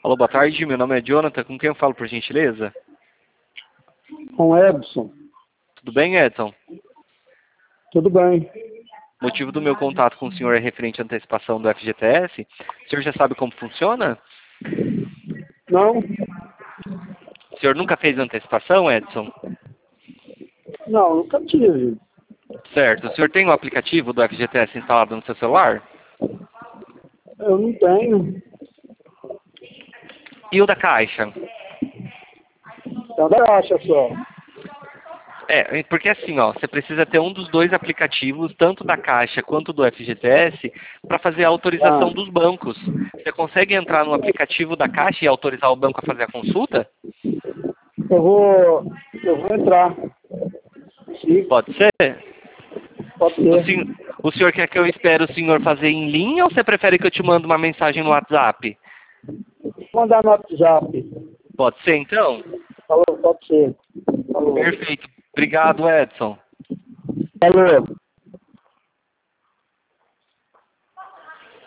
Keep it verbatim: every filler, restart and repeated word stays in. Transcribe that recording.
Alô, boa tarde, meu nome é Jonathan, com quem eu falo por gentileza? Com Edson. Tudo bem, Edson? Tudo bem. O motivo do meu contato com o senhor é referente à antecipação do F G T S. O senhor já sabe como funciona? Não? O senhor nunca fez antecipação, Edson? Não, nunca tive. Certo. O senhor tem o aplicativo do F G T S instalado no seu celular? Eu não tenho. E o da Caixa? É da Caixa só. É, porque assim, ó, você precisa ter um dos dois aplicativos, tanto da Caixa quanto do F G T S, para fazer a autorização Ah, dos bancos. Você consegue entrar no aplicativo da Caixa e autorizar o banco a fazer a consulta? eu vou. Eu vou entrar. Sim, Pode ser? pode O, ser. sen- o senhor quer que eu espere o senhor fazer em linha ou você prefere que eu te mande uma mensagem no WhatsApp? Vou mandar no WhatsApp. Pode ser, então? Falou, pode ser. Falou. Perfeito. Obrigado, Edson. Falou.